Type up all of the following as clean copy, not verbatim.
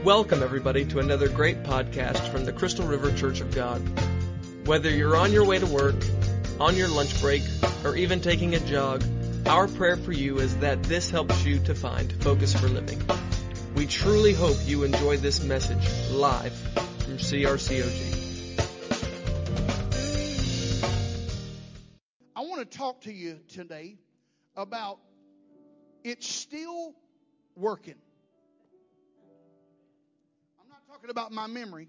Welcome, everybody, to another great podcast from the Crystal River Church of God. Whether you're on your way to work, on your lunch break, or even taking a jog, our prayer for you is that this helps you to find focus for living. We truly hope you enjoy this message live from CRCOG. I want to talk to you today about it's still working. I'm not talking about my memory.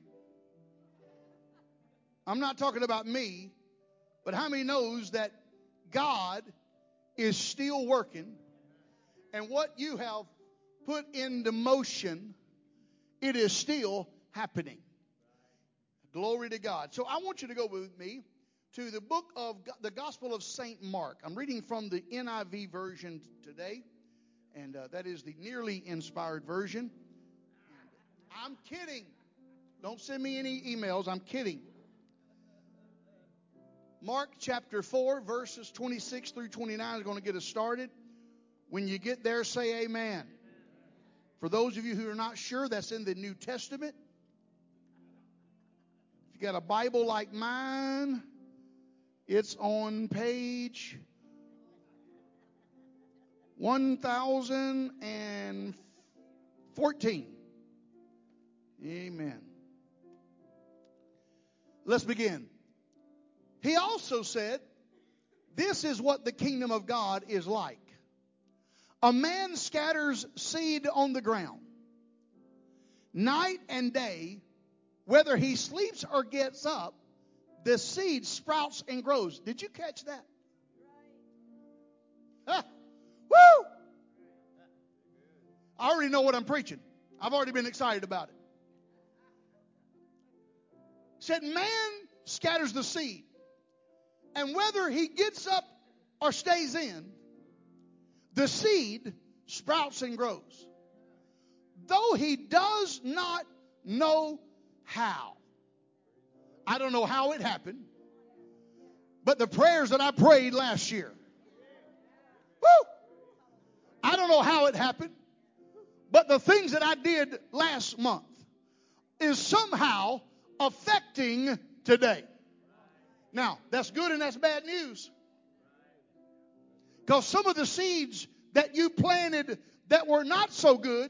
I'm not talking about me. But how many knows that God is still working, and what you have put into motion, it is still happening. Glory to God. So I want you to go with me to the book of the Gospel of St. Mark. I'm reading from the NIV version today, and that is the nearly inspired version. I'm kidding. Don't send me any emails. I'm kidding. Mark chapter 4, verses 26 through 29 is going to get us started. When you get there, say amen. For those of you who are not sure, that's in the New Testament. If you got a Bible like mine, it's on page 1014. Amen. Let's begin. He also said, "This is what the kingdom of God is like. A man scatters seed on the ground. Night and day, whether he sleeps or gets up, the seed sprouts and grows." Did you catch that? Ah, woo! I already know what I'm preaching. I've already been excited about it. Said, man scatters the seed. And whether he gets up or stays in, the seed sprouts and grows, though he does not know how. I don't know how it happened, but the prayers that I prayed last year, woo! I don't know how it happened, but the things that I did last month is somehow affecting today. Now, that's good and that's bad news. Because some of the seeds that you planted that were not so good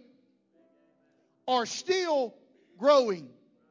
are still growing.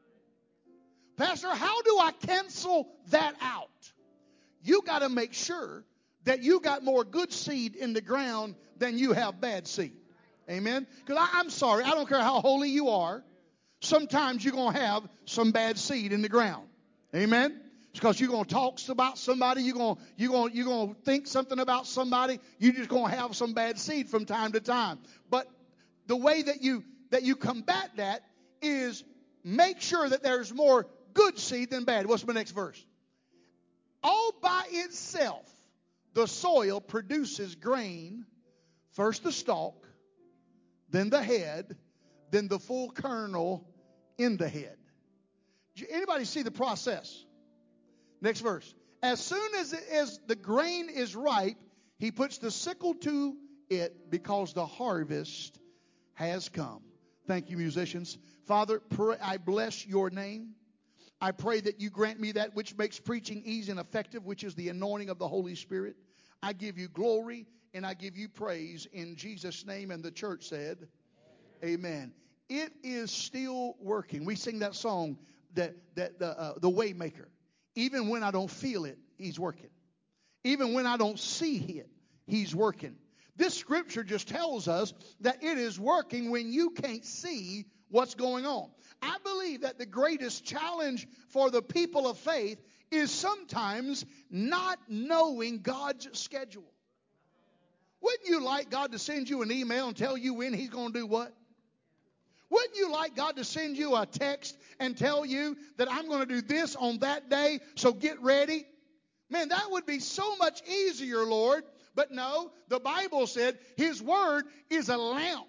Pastor, how do I cancel that out? You got to make sure that you got more good seed in the ground than you have bad seed. Amen? Because I'm sorry, I don't care how holy you are. Sometimes you're going to have some bad seed in the ground. Amen? It's because you're going to talk about somebody. You're going to think something about somebody. You're just going to have some bad seed from time to time. But the way that you combat that is make sure that there's more good seed than bad. What's my next verse? All by itself, the soil produces grain. First the stalk, then the head, then the full kernel in the head. Anybody see the process? Next verse. As soon as the grain is ripe, he puts the sickle to it because the harvest has come. Thank you, musicians. Father, I bless your name. I pray that you grant me that which makes preaching easy and effective, which is the anointing of the Holy Spirit. I give you glory and I give you praise in Jesus' name. And the church said, amen. It is still working. We sing that song, the Waymaker. Even when I don't feel it, he's working. Even when I don't see it, he's working. This scripture just tells us that it is working when you can't see what's going on. I believe that the greatest challenge for the people of faith is sometimes not knowing God's schedule. Wouldn't you like God to send you an email and tell you when he's going to do what? Wouldn't you like God to send you a text and tell you that I'm going to do this on that day, so get ready? Man, that would be so much easier, Lord. But no, the Bible said his word is a lamp.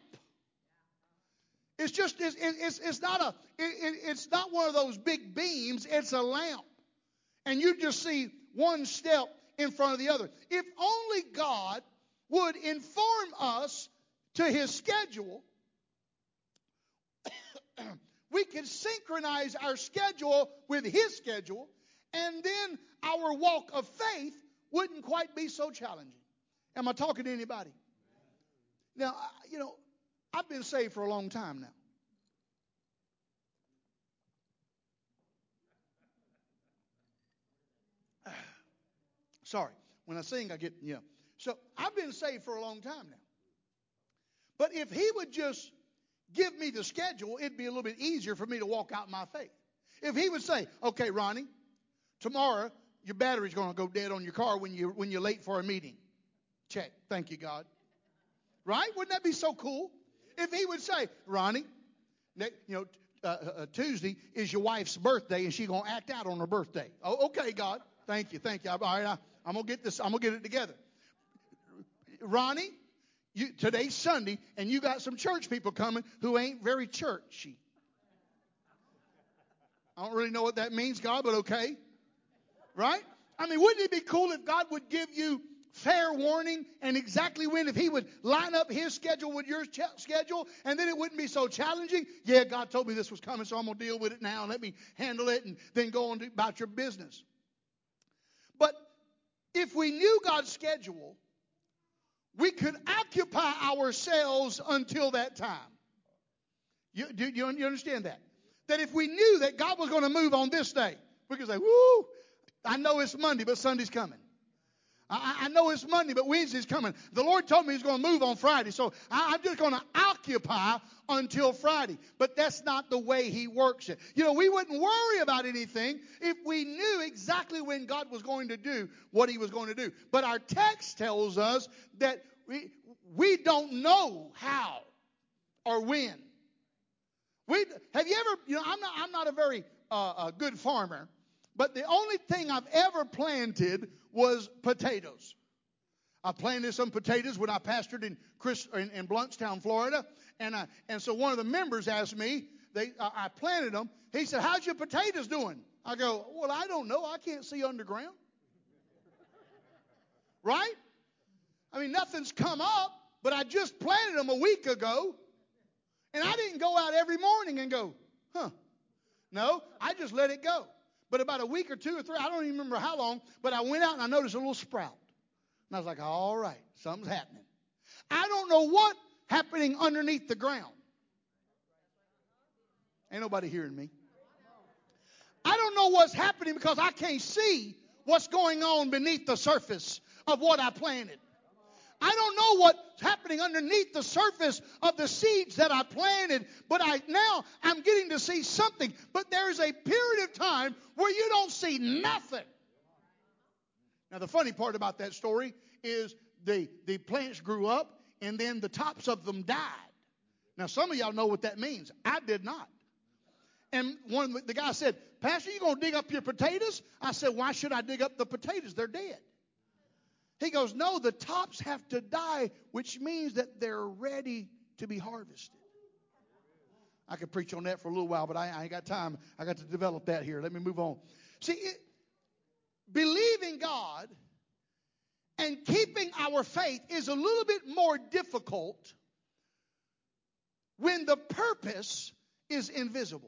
It's just, it's not one of those big beams. It's a lamp. And you just see one step in front of the other. If only God would inform us to his schedule, could synchronize our schedule with His schedule, and then our walk of faith wouldn't quite be so challenging. Am I talking to anybody? Now, I've been saved for a long time now. Sorry. When I sing, I get, So I've been saved for a long time now. But if He would just give me the schedule, it'd be a little bit easier for me to walk out my faith. If He would say, okay, Ronnie, tomorrow your battery's going to go dead on your car when you're late for a meeting. Check. Thank you, God. Right? Wouldn't that be so cool? If He would say, Ronnie, Tuesday is your wife's birthday and she's going to act out on her birthday. Oh, okay, God. Thank you. All right, I'm going to get this. I'm going to get it together. Ronnie, today's Sunday and you got some church people coming who ain't very churchy. I don't really know what that means, God, but okay. Right? I mean, wouldn't it be cool if God would give you fair warning and exactly when, if He would line up His schedule with your schedule, and then it wouldn't be so challenging? Yeah, God told me this was coming, so I'm going to deal with it now. Let me handle it and then go on about your business. But if we knew God's schedule, we could occupy ourselves until that time. Do you understand that? That if we knew that God was going to move on this day, we could say, woo, I know it's Monday, but Sunday's coming. I know it's Monday, but Wednesday's coming. The Lord told me He's going to move on Friday, so I'm just going to occupy until Friday. But that's not the way He works it. We wouldn't worry about anything if we knew exactly when God was going to do what He was going to do. But our text tells us that we don't know how or when. Have you ever, I'm not a very good farmer, but the only thing I've ever planted was potatoes. I planted some potatoes when I pastored in Blountstown, Florida, and so one of the members asked me. I planted them. He said, "How's your potatoes doing?" I go, "Well, I don't know. I can't see underground." Right? I mean, nothing's come up, but I just planted them a week ago, and I didn't go out every morning and go, No, I just let it go. But about a week or 2 or 3, I don't even remember how long, but I went out and I noticed a little sprout. And I was like, all right, something's happening. I don't know what's happening underneath the ground. Ain't nobody hearing me. I don't know what's happening because I can't see what's going on beneath the surface of what I planted. I don't know what's happening underneath the surface of the seeds that I planted, but now I'm getting to see something. But there is a period of time where you don't see nothing. Now, the funny part about that story is the plants grew up and then the tops of them died. Now, some of y'all know what that means. I did not. And the guy said, "Pastor, you going to dig up your potatoes?" I said, "Why should I dig up the potatoes? They're dead." He goes, "No, the tops have to die, which means that they're ready to be harvested." I could preach on that for a little while, but I ain't got time. I got to develop that here. Let me move on. See, believing God and keeping our faith is a little bit more difficult when the purpose is invisible.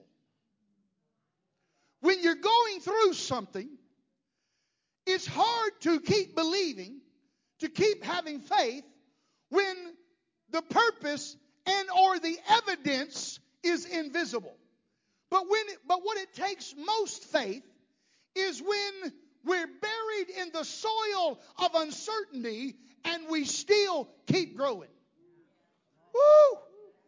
When you're going through something, it's hard to keep believing, to keep having faith when the purpose and or the evidence is invisible. But what it takes most faith is when we're buried in the soil of uncertainty and we still keep growing. Woo!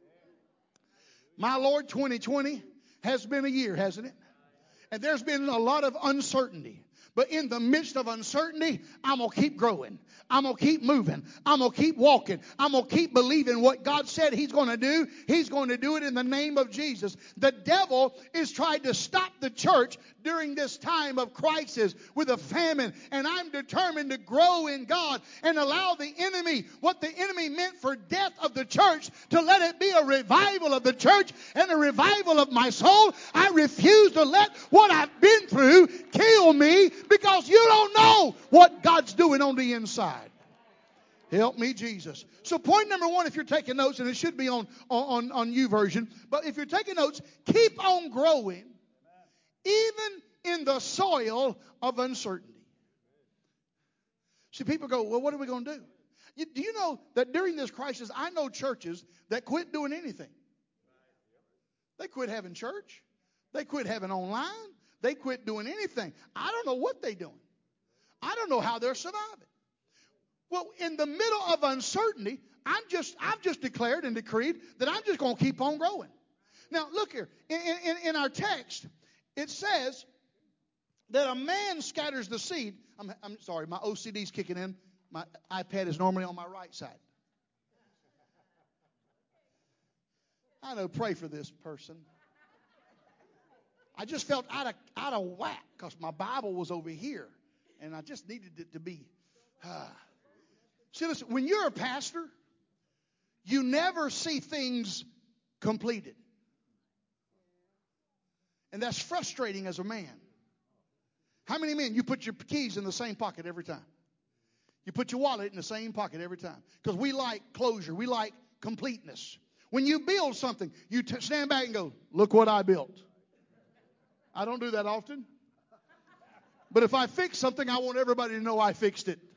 My Lord, 2020 has been a year, hasn't it? And there's been a lot of uncertainty. But in the midst of uncertainty, I'm going to keep growing. I'm going to keep moving. I'm going to keep walking. I'm going to keep believing what God said He's going to do. He's going to do it in the name of Jesus. The devil is trying to stop the church during this time of crisis with a famine. And I'm determined to grow in God and allow the enemy, what the enemy meant for death of the church, to let it be a revival of the church and a revival of my soul. I refuse to let what I've been through kill me, because you don't know what God's doing on the inside. Help me, Jesus. So point number one, if you're taking notes, and it should be on YouVersion, but if you're taking notes, keep on growing even in the soil of uncertainty. See, people go, well, what are we going to do? Do you know that during this crisis, I know churches that quit doing anything. They quit having church. They quit having online. They quit doing anything. I don't know what they're doing. I don't know how they're surviving. Well, in the middle of uncertainty, I've just declared and decreed that I'm just going to keep on growing. Now, look here. In our text, it says that a man scatters the seed. I'm sorry, my OCD's kicking in. My iPad is normally on my right side. I know, pray for this person. I just felt out of whack because my Bible was over here, and I just needed it to be. See, listen, when you're a pastor, you never see things completed. And that's frustrating as a man. How many men, you put your keys in the same pocket every time? You put your wallet in the same pocket every time. Because we like closure. We like completeness. When you build something, you stand back and go, look what I built. I don't do that often. But if I fix something, I want everybody to know I fixed it.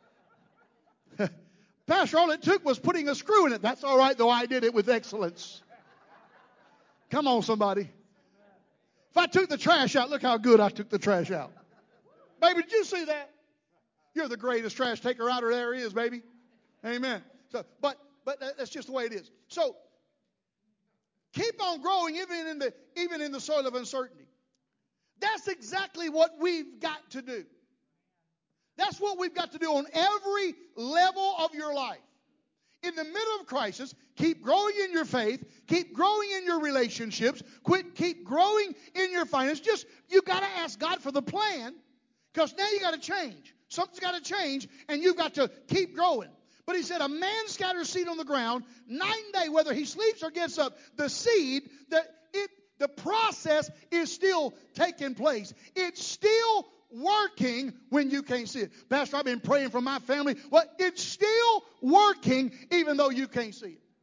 Pastor, all it took was putting a screw in it. That's all right, though I did it with excellence. Come on, somebody. If I took the trash out, look how good I took the trash out. Baby, did you see that? You're the greatest trash taker outer there is, baby. Amen. So, but that's just the way it is. So, keep on growing even in the soil of uncertainty. That's exactly what we've got to do. That's what we've got to do on every level of your life. In the middle of crisis, keep growing in your faith, keep growing in your relationships, keep growing in your finances. You got to ask God for the plan, because now you got to change. Something's got to change, and you've got to keep growing. But he said, a man scatters seed on the ground, night and day, whether he sleeps or gets up, the seed, the process is still taking place. It's still working when you can't see it. Pastor, I've been praying for my family. Well, it's still working even though you can't see it.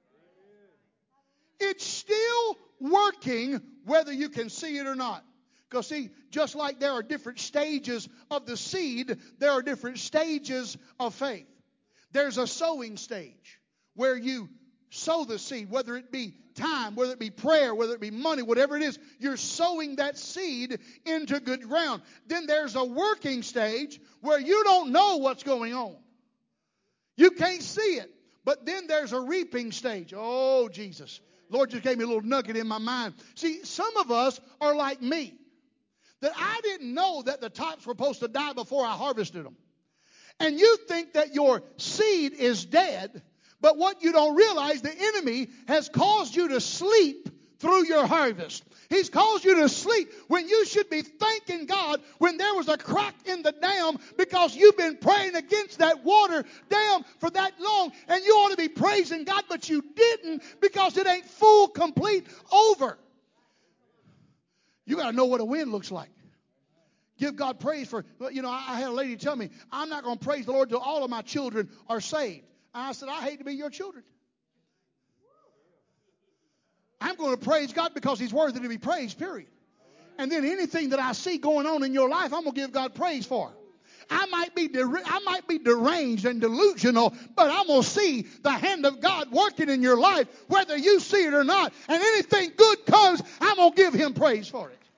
It's still working whether you can see it or not. Because see, just like there are different stages of the seed, there are different stages of faith. There's a sowing stage where you sow the seed, whether it be time, whether it be prayer, whether it be money, whatever it is, you're sowing that seed into good ground. Then there's a working stage where you don't know what's going on. You can't see it. But then there's a reaping stage. Oh, Jesus. Lord just gave me a little nugget in my mind. See, some of us are like me. That I didn't know that the tops were supposed to die before I harvested them. And you think that your seed is dead. But what you don't realize, the enemy has caused you to sleep through your harvest. He's caused you to sleep when you should be thanking God when there was a crack in the dam, because you've been praying against that water dam for that long, and you ought to be praising God, but you didn't, because it ain't full, complete, over. You got to know what a win looks like. Give God praise for, I had a lady tell me, I'm not going to praise the Lord till all of my children are saved. I said, I hate to be your children. I'm going to praise God because He's worthy to be praised, period. And then anything that I see going on in your life, I'm going to give God praise for. I might be deranged and delusional, but I'm going to see the hand of God working in your life, whether you see it or not. And anything good comes, I'm going to give Him praise for it.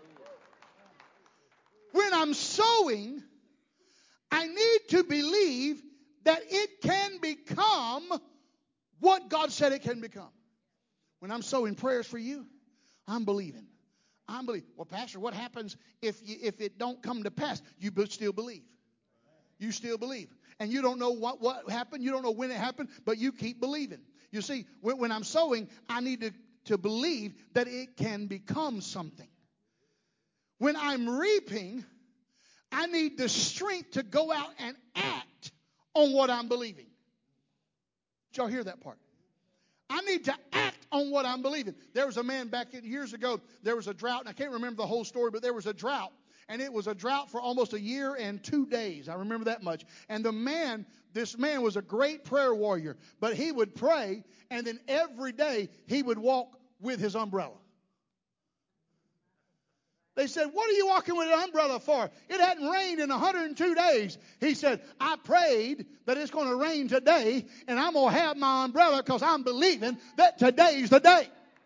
When I'm sowing, I need to believe that it can become what God said it can become. When I'm sowing prayers for you, I'm believing. Well, Pastor, what happens if it don't come to pass? You still believe. You still believe. And you don't know what happened. You don't know when it happened, but you keep believing. You see, when I'm sowing, I need to believe that it can become something. When I'm reaping, I need the strength to go out and act on what I'm believing. Did y'all hear that part? I need to act on what I'm believing. There was a man back years ago, there was a drought, and I can't remember the whole story, but there was a drought. And it was a drought for almost a year and 2 days. I remember that much. And this man was a great prayer warrior. But he would pray, and then every day he would walk with his umbrella. They said, what are you walking with an umbrella for? It hadn't rained in 102 days. He said, I prayed that it's going to rain today, and I'm going to have my umbrella because I'm believing that today's the day.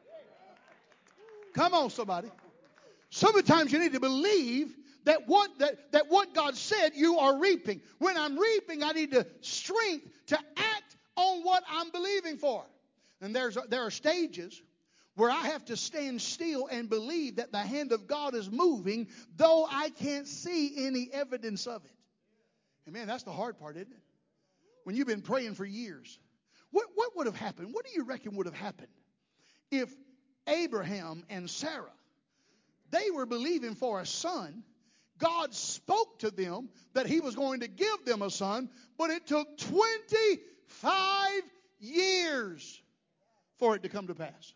Come on, somebody. Sometimes you need to believe that what God said you are reaping. When I'm reaping, I need the strength to act on what I'm believing for. And there are stages where I have to stand still and believe that the hand of God is moving, though I can't see any evidence of it. And man, that's the hard part, isn't it? When you've been praying for years. What would have happened? What do you reckon would have happened if Abraham and Sarah, they were believing for a son? God spoke to them that he was going to give them a son, but it took 25 years for it to come to pass.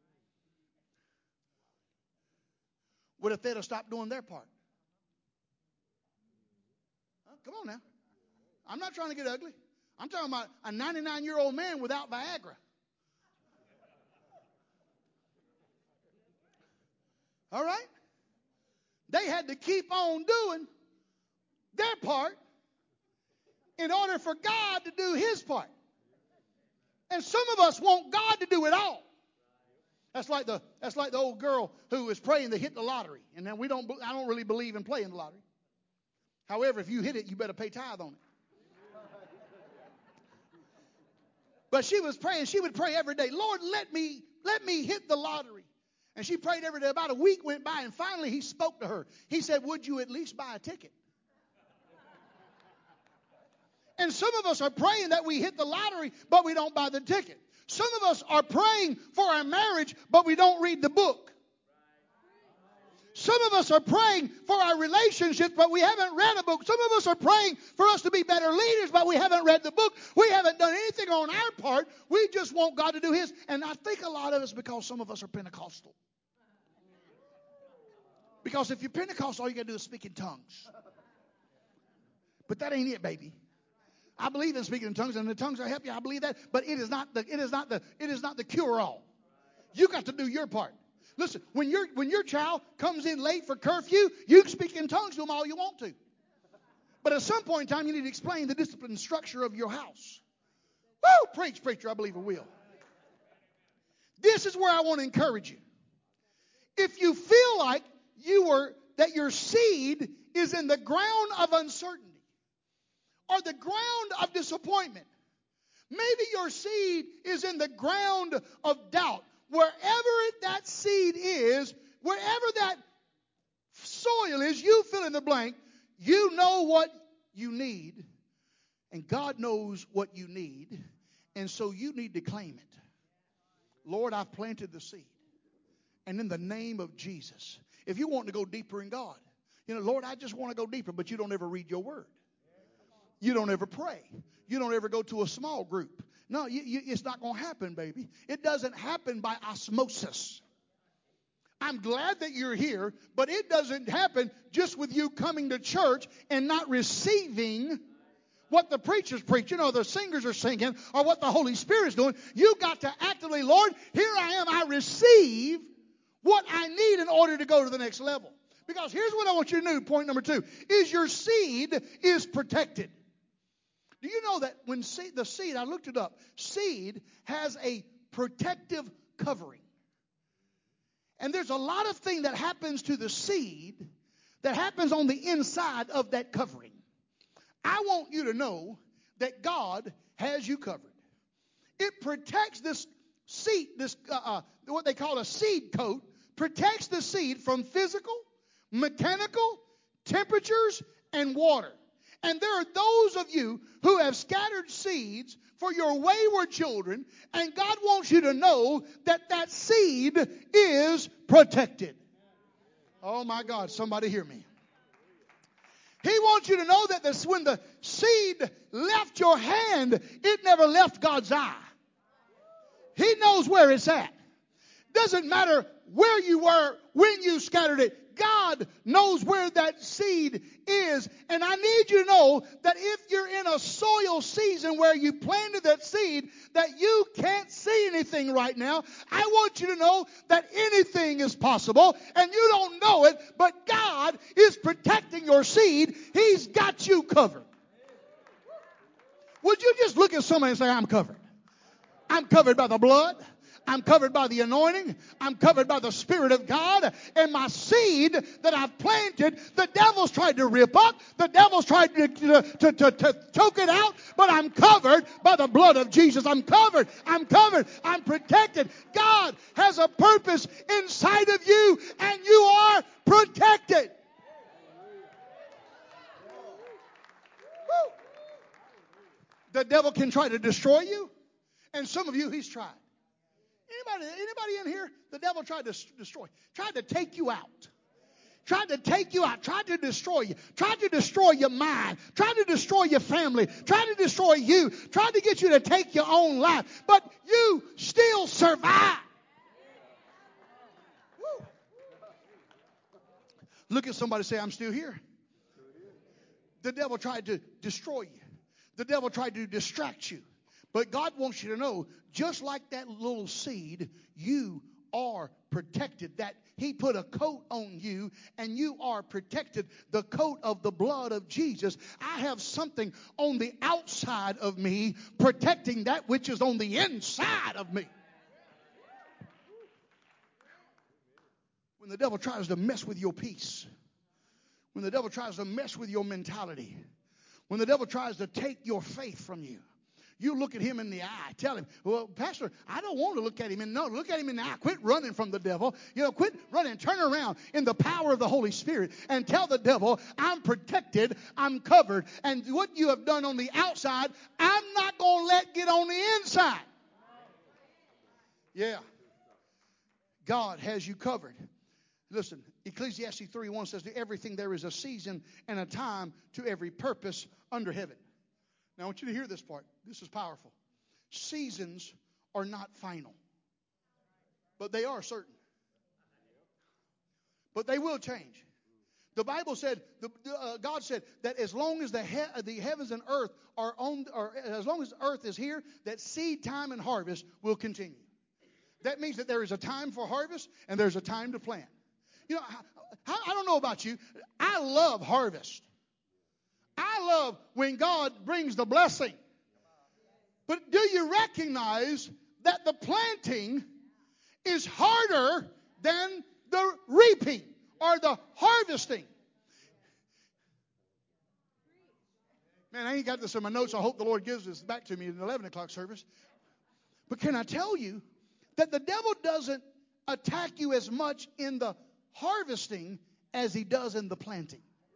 What if they'd have stopped doing their part? Come on now. I'm not trying to get ugly. I'm talking about a 99-year-old man without Viagra. All right? They had to keep on doing their part in order for God to do his part. And some of us want God to do it all. That's like the old girl who was praying to hit the lottery. And then I don't really believe in playing the lottery. However, if you hit it, you better pay tithe on it. But she was praying. She would pray every day. Lord, let me hit the lottery. And she prayed every day. About a week went by, and finally he spoke to her. He said, would you at least buy a ticket? And some of us are praying that we hit the lottery, but we don't buy the ticket. Some of us are praying for our marriage, but we don't read the book. Some of us are praying for our relationships, but we haven't read a book. Some of us are praying for us to be better leaders, but we haven't read the book. We haven't done anything on our part. We just want God to do his. And I think a lot of us, because some of us are Pentecostal. Because if you're Pentecostal, all you got to do is speak in tongues. But that ain't it, baby. I believe in speaking in tongues, and the tongues will help you. I believe that, but it is not the cure-all. You got to do your part. Listen, when your child comes in late for curfew, you can speak in tongues to them all you want to. But at some point in time, you need to explain the discipline and structure of your house. Woo! Preach, preacher, I believe it will. This is where I want to encourage you. If you feel like that your seed is in the ground of uncertainty, or the ground of disappointment. Maybe your seed is in the ground of doubt. Wherever that seed is, wherever that soil is, you fill in the blank. You know what you need, and God knows what you need, and so you need to claim it. Lord, I've planted the seed, and in the name of Jesus, if you want to go deeper in God, Lord, I just want to go deeper, but you don't ever read your word. You don't ever pray. You don't ever go to a small group. No, it's not going to happen, baby. It doesn't happen by osmosis. I'm glad that you're here, but it doesn't happen just with you coming to church and not receiving what the preachers preach, the singers are singing, or what the Holy Spirit's doing. You got to actively, Lord, here I am. I receive what I need in order to go to the next level. Because here's what I want you to do. Point number 2 is your seed is protected. Do you know that when the seed, I looked it up, seed has a protective covering. And there's a lot of thing that happens to the seed that happens on the inside of that covering. I want you to know that God has you covered. It protects this seed, what they call a seed coat, protects the seed from physical, mechanical, temperatures, and water. And there are those of you who have scattered seeds for your wayward children, and God wants you to know that seed is protected. Oh my God, somebody hear me. He wants you to know that when the seed left your hand, it never left God's eye. He knows where it's at. Doesn't matter where you were when you scattered it. God knows where that seed is. And I need you to know that if you're in a soil season where you planted that seed, that you can't see anything right now, I want you to know that anything is possible, and you don't know it, but God is protecting your seed. He's got you covered. Would you just look at somebody and say, I'm covered? I'm covered by the blood. I'm covered by the anointing. I'm covered by the Spirit of God. And my seed that I've planted, the devil's tried to rip up. The devil's tried to choke it out. But I'm covered by the blood of Jesus. I'm covered. I'm covered. I'm protected. God has a purpose inside of you, and you are protected. Woo. The devil can try to destroy you. And some of you, he's tried. Anybody in here, the devil tried to destroy, tried to take you out. Tried to take you out, tried to destroy you, tried to destroy your mind, tried to destroy your family, tried to destroy you, tried to get you to take your own life. But you still survive. Woo. Look at somebody and say, I'm still here. The devil tried to destroy you. The devil tried to distract you. But God wants you to know, just like that little seed, you are protected. That He put a coat on you, and you are protected. The coat of the blood of Jesus. I have something on the outside of me protecting that which is on the inside of me. When the devil tries to mess with your peace, when the devil tries to mess with your mentality, when the devil tries to take your faith from you, you look at him in the eye. Tell him, well, Pastor, I don't want to look at him. No, look at him in the eye. Quit running from the devil. Quit running. Turn around in the power of the Holy Spirit and tell the devil, I'm protected. I'm covered. And what you have done on the outside, I'm not going to let get on the inside. Yeah. God has you covered. Listen, Ecclesiastes 3:1 says, to everything there is a season and a time to every purpose under heaven. Now, I want you to hear this part. This is powerful. Seasons are not final, but they are certain. But they will change. The Bible said, God said that as long as the heavens and earth are on, or as long as earth is here, that seed time and harvest will continue. That means that there is a time for harvest and there's a time to plant. I don't know about you. I love harvest. I love when God brings the blessing. But do you recognize that the planting is harder than the reaping or the harvesting? Man, I ain't got this in my notes. I hope the Lord gives this back to me in the 11 o'clock service. But can I tell you that the devil doesn't attack you as much in the harvesting as he does in the planting?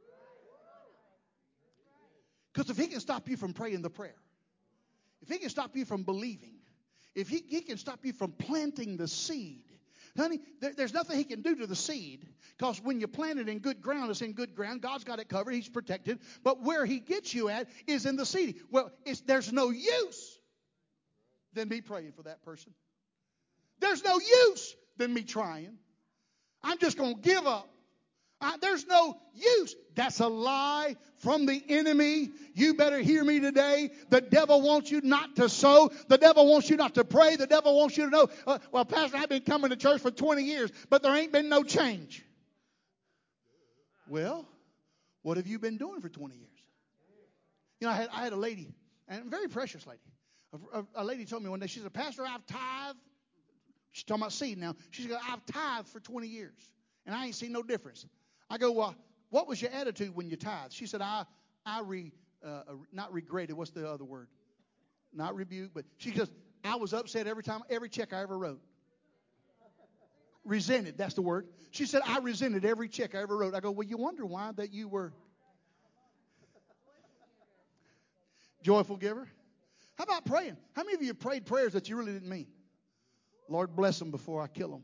Because if he can stop you from praying the prayer, if he can stop you from believing, if he can stop you from planting the seed, honey, there's nothing he can do to the seed, because when you plant it in good ground, it's in good ground. God's got it covered. He's protected. But where he gets you at is in the seed. Well, there's no use than me praying for that person. There's no use than me trying. I'm just going to give up. There's no use. That's a lie from the enemy. You better hear me today. The devil wants you not to sow. The devil wants you not to pray. The devil wants you to know, well, Pastor, I've been coming to church for 20 years, but there ain't been no change. Well, what have you been doing for 20 years? I had a lady, and a very precious lady. A lady told me one day, she said, Pastor, I've tithed. She's talking about seed now. She said, I've tithed for 20 years, and I ain't seen no difference. I go, well, what was your attitude when you tithed? She said, not regretted. What's the other word? Not rebuke, but she goes, I was upset every check I ever wrote. Resented, that's the word. She said, I resented every check I ever wrote. I go, well, you wonder why that you were joyful giver? How about praying? How many of you prayed prayers that you really didn't mean? Lord, bless them before I kill them.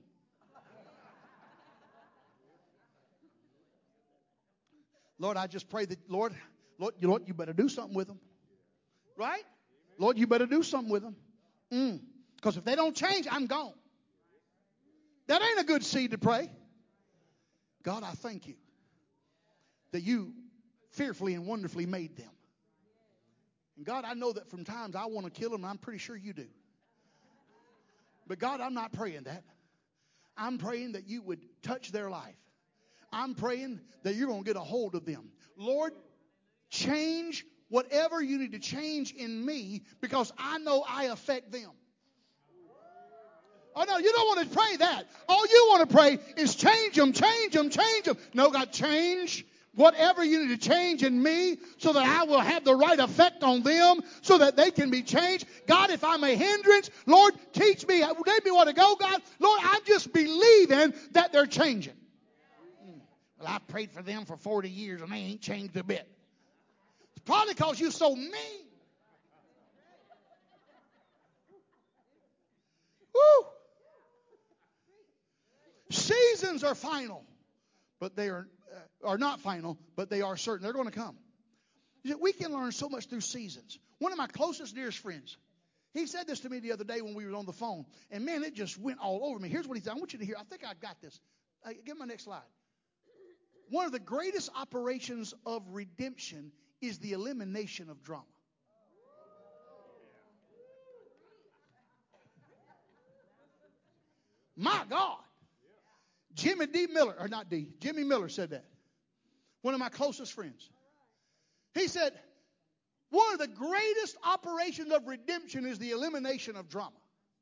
Lord, I just pray that, Lord, you better do something with them. Right? Lord, you better do something with them. Because if they don't change, I'm gone. That ain't a good seed to pray. God, I thank you that you fearfully and wonderfully made them. And God, I know that from times I want to kill them, and I'm pretty sure you do. But God, I'm not praying that. I'm praying that you would touch their life. I'm praying that you're going to get a hold of them. Lord, change whatever you need to change in me, because I know I affect them. Oh, no, you don't want to pray that. All you want to pray is change them, change them, change them. No, God, change whatever you need to change in me so that I will have the right effect on them so that they can be changed. God, if I'm a hindrance, Lord, teach me. Let me want to go, God. Lord, I'm just believing that they're changing. Well, I prayed for them for 40 years and they ain't changed a bit. It's probably because you're so mean. Woo! Seasons are final, but they are not final, but they are certain. They're going to come. We can learn so much through seasons. One of my closest, dearest friends, he said this to me the other day when we were on the phone, and man, it just went all over me. Here's what he said. I want you to hear. I think I got this. Give me my next slide. One of the greatest operations of redemption is the elimination of drama. My God. Jimmy Miller said that. One of my closest friends. He said, one of the greatest operations of redemption is the elimination of drama.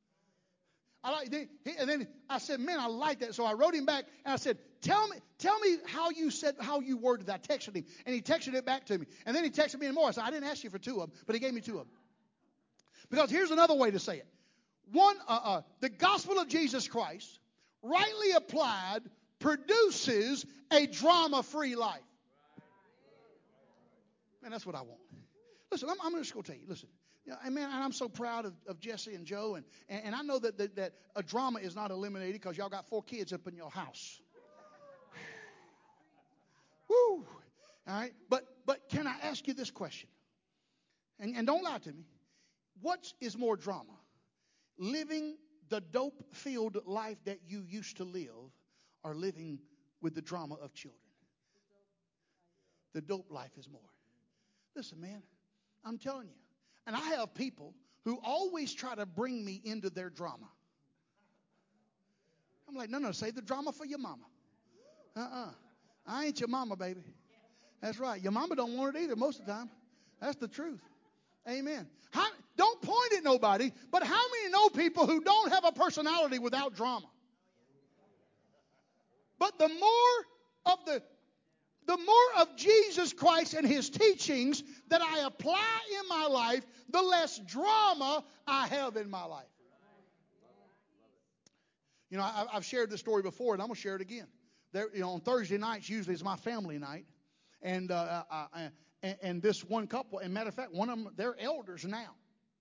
And then I said, man, I like that. So I wrote him back and I said, tell me how you worded that. I texted him, and he texted it back to me. And then he texted me more. I said, I didn't ask you for 2 of them, but he gave me 2 of them. Because here's another way to say it. One, the gospel of Jesus Christ, rightly applied, produces a drama-free life. Man, that's what I want. Listen, I'm just going to tell you. Listen, man, I'm so proud of Jesse and Joe, and I know that a drama is not eliminated because y'all got 4 kids up in your house. Woo! All right, but can I ask you this question? And don't lie to me. What is more drama? Living the dope-filled life that you used to live, or living with the drama of children? The dope life is more. Listen, man, I'm telling you. And I have people who always try to bring me into their drama. I'm like, no, save the drama for your mama. I ain't your mama, baby. That's right. Your mama don't want it either most of the time. That's the truth. Amen. Don't point at nobody, but how many know people who don't have a personality without drama? But the more of Jesus Christ and his teachings that I apply in my life, the less drama I have in my life. You know, I've shared this story before, and I'm going to share it again. On Thursday nights usually is my family night, and this one couple, and matter of fact, one of them, they're elders now.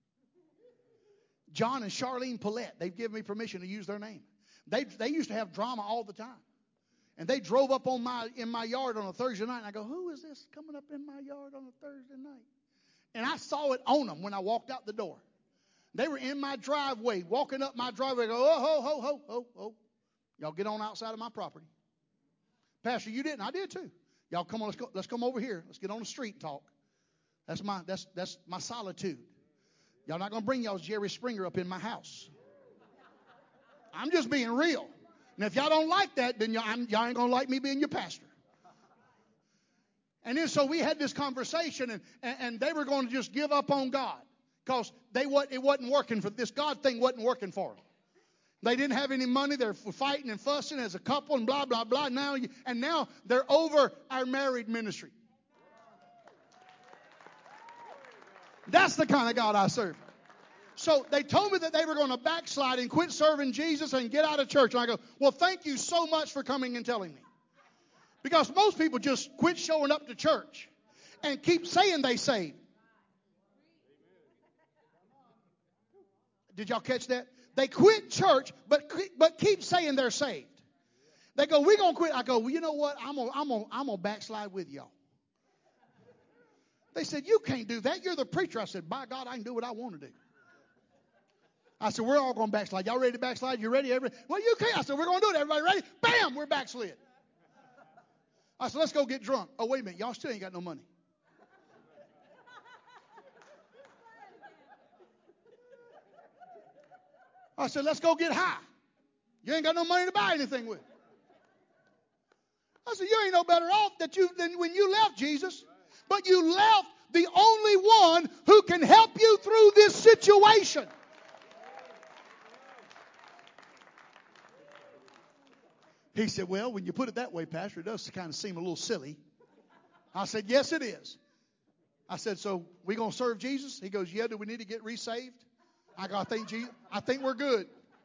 John and Charlene Paulette, they've given me permission to use their name. They used to have drama all the time. And they drove up in my yard on a Thursday night, and I go, who is this coming up in my yard on a Thursday night? And I saw it on them when I walked out the door. They were in my driveway, walking up my driveway. I go, oh, ho, ho, ho, ho. Y'all get on outside of my property. Pastor, you didn't. I did too. Y'all come on, let's come over here. Let's get on the street and talk. That's my solitude. Y'all not going to bring y'all's Jerry Springer up in my house. I'm just being real. And if y'all don't like that, then y'all ain't going to like me being your pastor. And then so we had this conversation, and they were going to just give up on God because it wasn't working for this God thing wasn't working for them. They didn't have any money. They're fighting and fussing as a couple and blah, blah, blah. Now they're over our married ministry. That's the kind of God I serve. So they told me that they were going to backslide and quit serving Jesus and get out of church. And I go, well, thank you so much for coming and telling me. Because most people just quit showing up to church and keep saying they saved. Did y'all catch that? They quit church, but keep saying they're saved. They go, we're going to quit. I go, well, you know what? I'm gonna backslide with y'all. They said, you can't do that. You're the preacher. I said, by God, I can do what I want to do. I said, we're all going to backslide. Y'all ready to backslide? You ready? Everybody? Well, you can't. I said, we're going to do it. Everybody ready? Bam, we're backslid. I said, let's go get drunk. Oh, wait a minute. Y'all still ain't got no money. I said, let's go get high. You ain't got no money to buy anything with. I said, you ain't no better off than when you left Jesus. But you left the only one who can help you through this situation. He said, well, when you put it that way, Pastor, it does kind of seem a little silly. I said, yes, it is. I said, so we going to serve Jesus? He goes, yeah, do we need to get resaved? I go, I think we're good.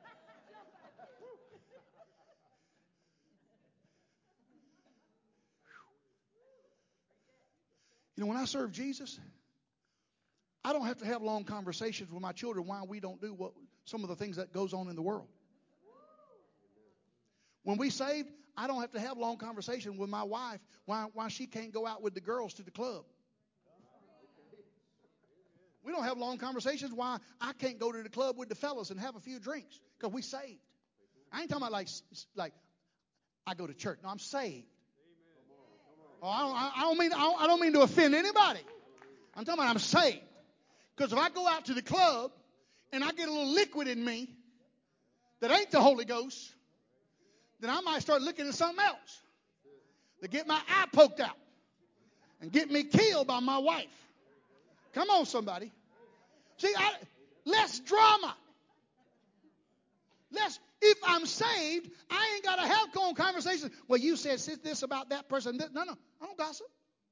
You know, when I serve Jesus, I don't have to have long conversations with my children why we don't do some of the things that goes on in the world. When we saved, I don't have to have long conversation with my wife why she can't go out with the girls to the club. We don't have long conversations why I can't go to the club with the fellas and have a few drinks because we saved. I ain't talking about like I go to church. No, I'm saved. Oh, I don't mean to offend anybody. I'm talking about I'm saved. Because if I go out to the club and I get a little liquid in me that ain't the Holy Ghost, then I might start looking at something else to get my eye poked out and get me killed by my wife. Come on, somebody. See, less drama. If I'm saved, I ain't got to have conversations. Well, you said this about that person. No, I don't gossip.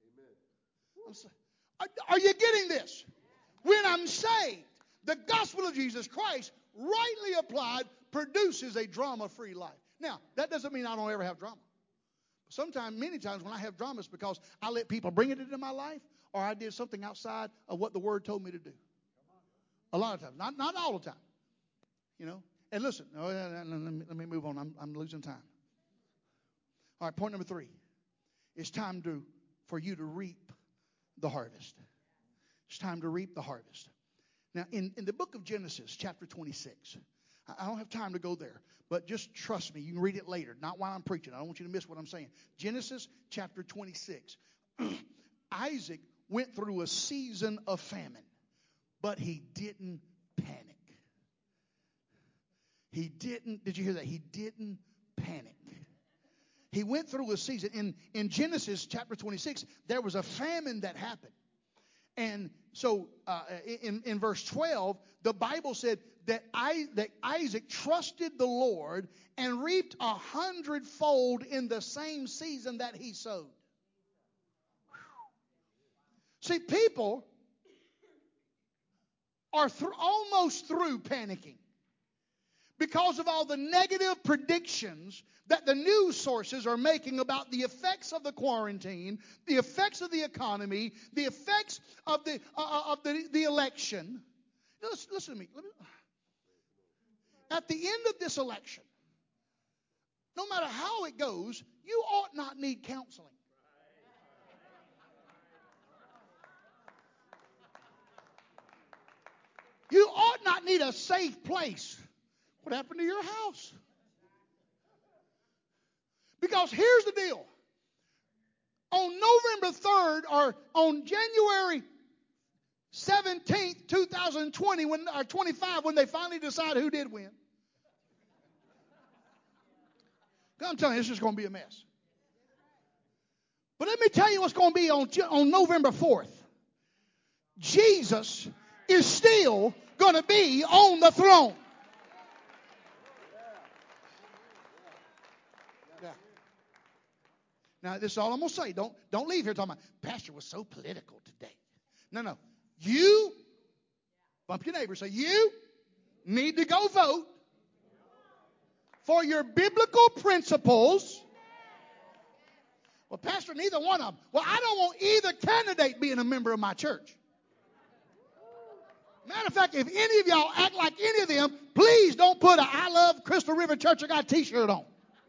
Are you getting this? When I'm saved, the gospel of Jesus Christ, rightly applied, produces a drama-free life. Now, that doesn't mean I don't ever have drama. Many times when I have drama, it's because I let people bring it into my life or I did something outside of what the Word told me to do. A lot of times. Not all the time. You know. And listen, let me move on. I'm losing time. All right, point number 3. It's time for you to reap the harvest. It's time to reap the harvest. Now, in the book of Genesis, chapter 26, I don't have time to go there, but just trust me. You can read it later, not while I'm preaching. I don't want you to miss what I'm saying. Genesis, chapter 26. Isaac went through a season of famine, but he didn't panic. Did you hear that? He didn't panic. He went through a season. In Genesis chapter 26, there was a famine that happened. And so in verse 12, the Bible said that Isaac trusted the Lord and reaped 100-fold in the same season that he sowed. See, people are almost through panicking. Because of all the negative predictions that the news sources are making about the effects of the quarantine, the effects of the economy, the effects of the election. Now, listen to me. At the end of this election, no matter how it goes, you ought not need counseling. You ought not need a safe place. What happened to your house? Because here's the deal. On November 3rd or on January 17th, 2020, or 25, when they finally decide who did win. I'm telling you, it's just going to be a mess. But let me tell you what's going to be on November 4th. Jesus is still going to be on the throne. Now, this is all I'm going to say. Don't leave here talking about, Pastor was so political today. No. You, bump your neighbor, say, you need to go vote for your biblical principles. Well, Pastor, neither one of them. Well, I don't want either candidate being a member of my church. Matter of fact, if any of y'all act like any of them, please don't put a I love Crystal River Church of God t-shirt on.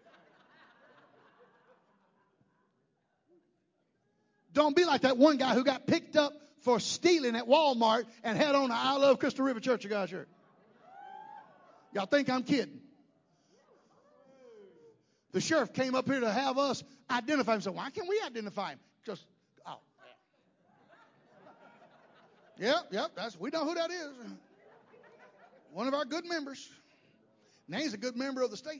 Don't be like that one guy who got picked up for stealing at Walmart and had on a I love Crystal River Church of God shirt. Y'all think I'm kidding. The sheriff came up here to have us identify him. So why can't we identify him? Just, oh, yeah. We know who that is. One of our good members. Now he's a good member of the state.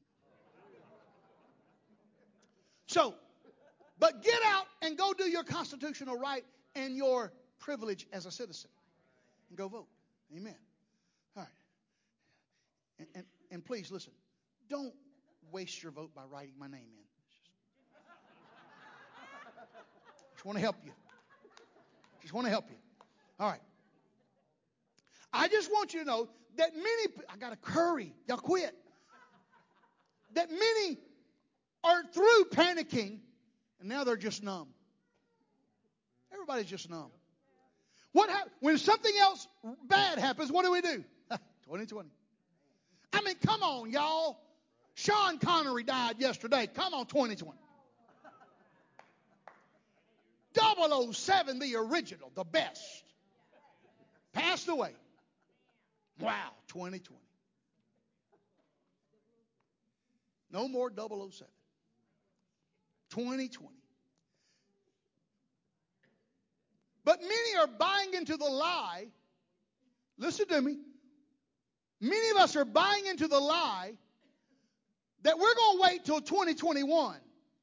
So, but get out and go do your constitutional right and your privilege as a citizen. And go vote. Amen. All right. And please listen. Don't waste your vote by writing my name in. Just want to help you. Just want to help you. All right. I just want you to know that many, I got to curry. Y'all quit. That many are through panicking and now they're just numb. Everybody's just numb. When something else bad happens, what do we do? 2020. I mean, come on, y'all. Sean Connery died yesterday. Come on, 2020. 007, the original, the best, passed away. Wow, 2020. No more 007. 2020. But many are buying into the lie. Listen to me. Many of us are buying into the lie that we're going to wait till 2021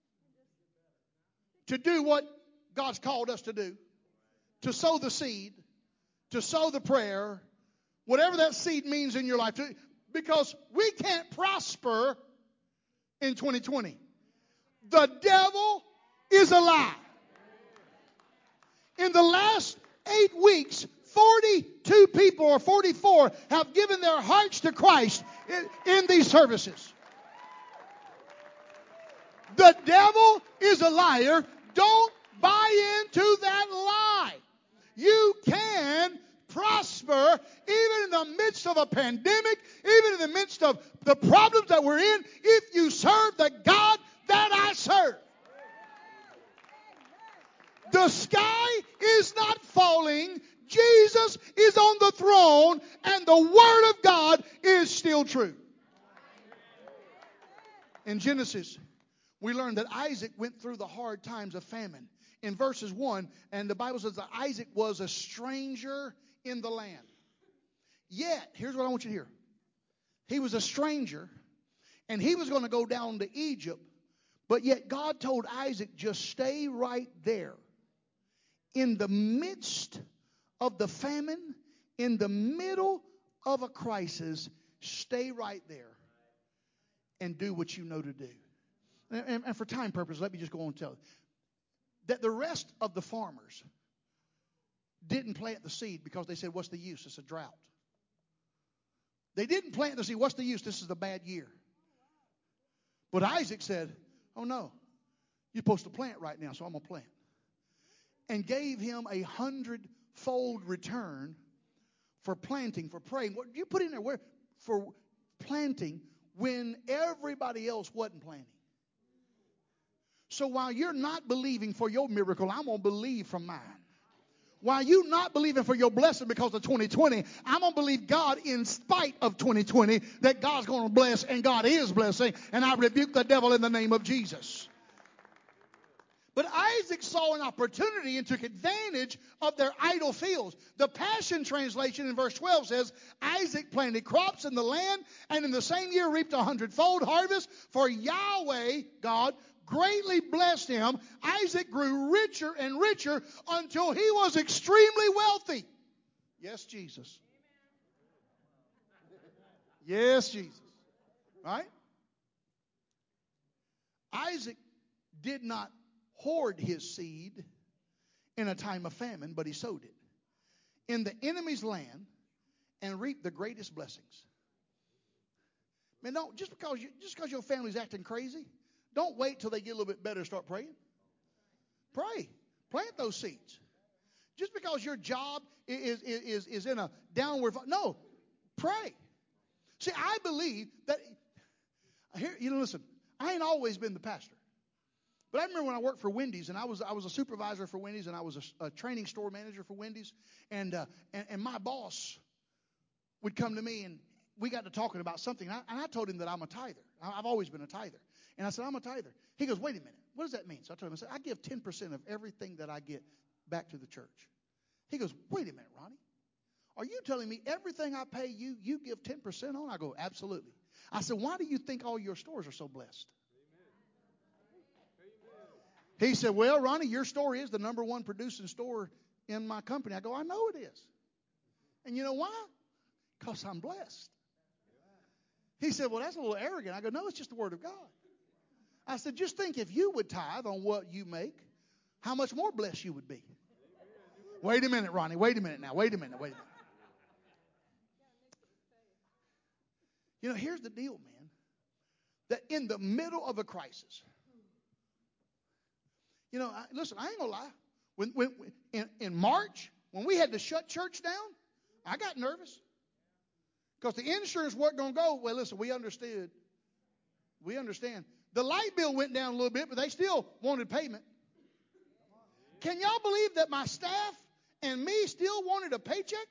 to do what God's called us to do. To sow the seed, to sow the prayer, whatever that seed means in your life. Because we can't prosper in 2020. The devil is a lie. In the last 8 weeks, 42 people or 44 have given their hearts to Christ in these services. The devil is a liar. Don't buy into that lie. You can prosper even in the midst of a pandemic, even in the midst of the problems that we're in, if you serve the God that I serve. The sky is not falling. Jesus is on the throne, and the Word of God is still true. In Genesis, we learned that Isaac went through the hard times of famine. In verses 1, and the Bible says that Isaac was a stranger in the land. Yet, here's what I want you to hear. He was a stranger, and he was going to go down to Egypt, but yet God told Isaac, just stay right there. In the midst of the famine, in the middle of a crisis, stay right there and do what you know to do. And for time purposes, let me just go on and tell you that the rest of the farmers didn't plant the seed because they said, what's the use? It's a drought. They didn't plant the seed. What's the use? This is a bad year. But Isaac said, oh no, you're supposed to plant right now, so I'm going to plant. And gave him 100-fold return for planting, for praying. What you put in there for planting when everybody else wasn't planting. So while you're not believing for your miracle, I'm going to believe for mine. While you're not believing for your blessing because of 2020, I'm going to believe God in spite of 2020 that God's going to bless, and God is blessing, and I rebuke the devil in the name of Jesus. But Isaac saw an opportunity and took advantage of their idle fields. The Passion Translation in verse 12 says, Isaac planted crops in the land and in the same year reaped 100-fold harvest. For Yahweh, God, greatly blessed him. Isaac grew richer and richer until he was extremely wealthy. Yes, Jesus. Yes, Jesus. Right? Isaac did not hoard his seed in a time of famine, but he sowed it in the enemy's land and reaped the greatest blessings. Man, don't just because your family's acting crazy, don't wait till they get a little bit better to start praying. Pray. Plant those seeds. Just because your job is in a downward, no, pray. See, I believe that here, listen, I ain't always been the pastor. But I remember when I worked for Wendy's, and I was a supervisor for Wendy's, and I was a training store manager for Wendy's, and my boss would come to me, and we got to talking about something, and I told him that I'm a tither. I've always been a tither. And I said, I'm a tither. He goes, wait a minute. What does that mean? So I told him, I said, I give 10% of everything that I get back to the church. He goes, wait a minute, Ronnie. Are you telling me everything I pay you, you give 10% on? I go, absolutely. I said, why do you think all your stores are so blessed? He said, well, Ronnie, your store is the number one producing store in my company. I go, I know it is. And you know why? Because I'm blessed. He said, well, that's a little arrogant. I go, no, it's just the Word of God. I said, just think if you would tithe on what you make, how much more blessed you would be. Wait a minute, Ronnie. Wait a minute now. Wait a minute. You know, here's the deal, man. That in the middle of a crisis, you know, listen, I ain't going to lie. When in March, when we had to shut church down, I got nervous. Because the insurance wasn't going to go. Well, listen, we understood. We understand. The light bill went down a little bit, but they still wanted payment. Can y'all believe that my staff and me still wanted a paycheck?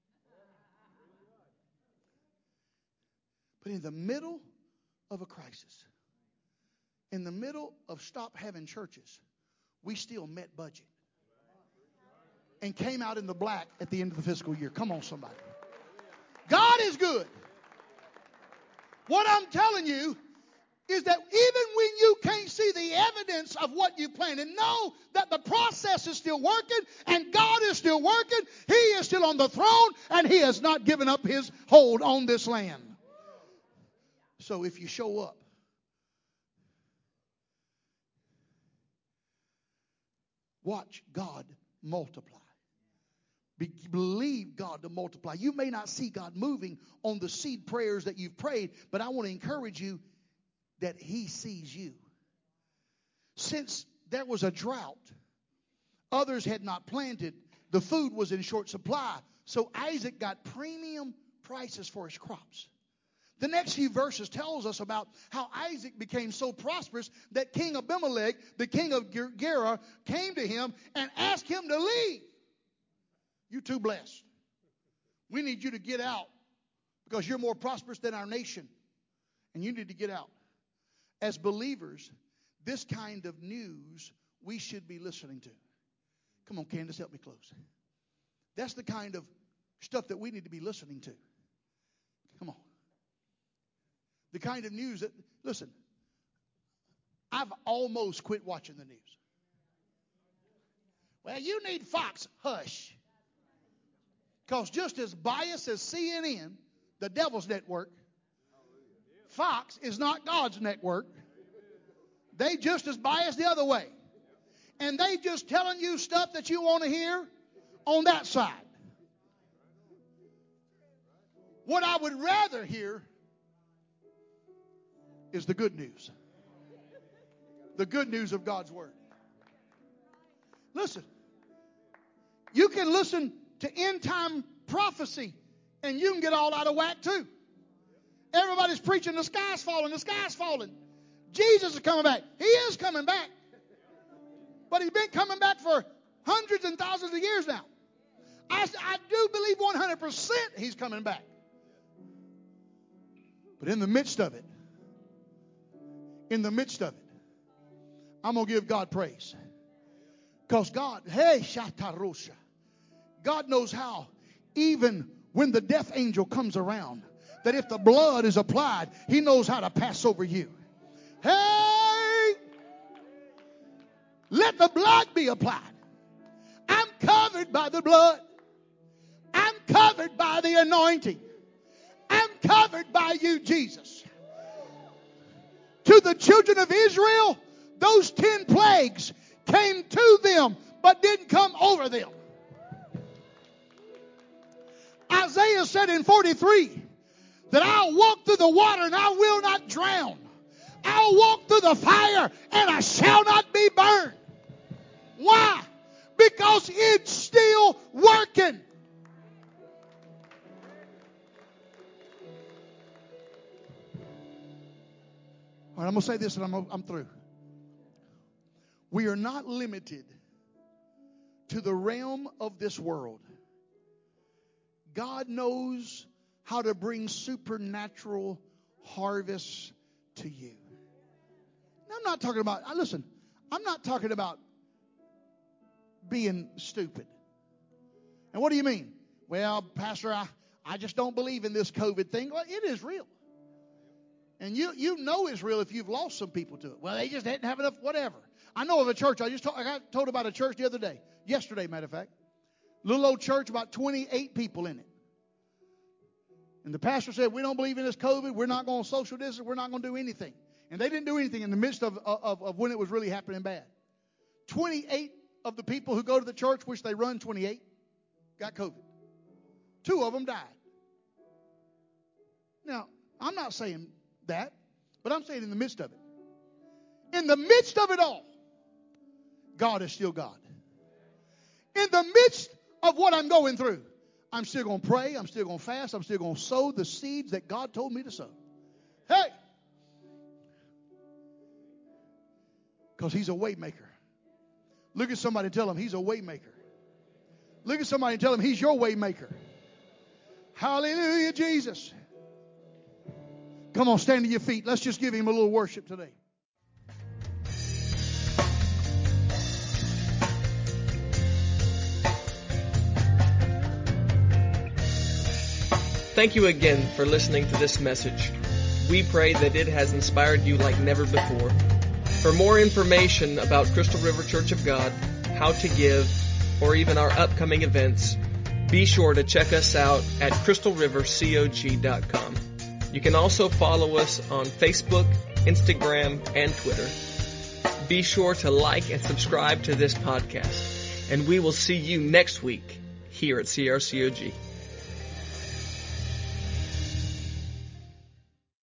But in the middle of a crisis, in the middle of stop having churches, we still met budget and came out in the black at the end of the fiscal year. Come on, somebody. God is good. What I'm telling you is that even when you can't see the evidence of what you planted, know that the process is still working and God is still working. He is still on the throne and He has not given up His hold on this land. So if you show up, watch God multiply. Believe God to multiply. You may not see God moving on the seed prayers that you've prayed, but I want to encourage you that He sees you. Since there was a drought, others had not planted, the food was in short supply, so Isaac got premium prices for his crops. The next few verses tells us about how Isaac became so prosperous that King Abimelech, the king of Gerar, came to him and asked him to leave. You're too blessed. We need you to get out because you're more prosperous than our nation. And you need to get out. As believers, this kind of news we should be listening to. Come on, Candace, help me close. That's the kind of stuff that we need to be listening to. Come on. The kind of news that, listen, I've almost quit watching the news. Well, you need Fox. Hush. Because just as biased as CNN, the devil's network, Fox is not God's network. They just as biased the other way. And they just telling you stuff that you want to hear on that side. What I would rather hear is the good news. The good news of God's Word. Listen, you can listen to end time prophecy and you can get all out of whack too. Everybody's preaching the sky's falling, the sky's falling. Jesus is coming back. He is coming back. But He's been coming back for hundreds and thousands of years now. I do believe 100% He's coming back. But in the midst of it, I'm going to give God praise. Because God, hey, Shatarosha. God knows how, even when the death angel comes around, that if the blood is applied, He knows how to pass over you. Hey! Let the blood be applied. I'm covered by the blood. I'm covered by the anointing. I'm covered by you, Jesus. To the children of Israel, those 10 plagues came to them, but didn't come over them. Isaiah said in 43 that I'll walk through the water and I will not drown. I'll walk through the fire and I shall not be burned. Why? Because it's still working. All right, I'm going to say this and I'm through. We are not limited to the realm of this world. God knows how to bring supernatural harvests to you. Now, I'm not talking about, listen, I'm not talking about being stupid. And what do you mean? Well, Pastor, I just don't believe in this COVID thing. Well, it is real. And you know it's real if you've lost some people to it. Well, they just didn't have enough, whatever. I know of a church. I got told about a church the other day. Yesterday, matter of fact. Little old church, about 28 people in it. And the pastor said, we don't believe in this COVID. We're not going to social distance. We're not going to do anything. And they didn't do anything in the midst of when it was really happening bad. 28 of the people who go to the church, which they run 28, got COVID. 2 of them died. Now, I'm not saying that, but I'm saying in the midst of it. In the midst of it all, God is still God. In the midst of what I'm going through, I'm still going to pray. I'm still going to fast. I'm still going to sow the seeds that God told me to sow. Hey! Because He's a way maker. Look at somebody and tell them He's a way maker. Look at somebody and tell them He's your way maker. Hallelujah, Jesus. Come on, stand to your feet. Let's just give Him a little worship today. Thank you again for listening to this message. We pray that it has inspired you like never before. For more information about Crystal River Church of God, how to give, or even our upcoming events, be sure to check us out at crystalrivercog.com. You can also follow us on Facebook, Instagram, and Twitter. Be sure to like and subscribe to this podcast, and we will see you next week here at CRCOG.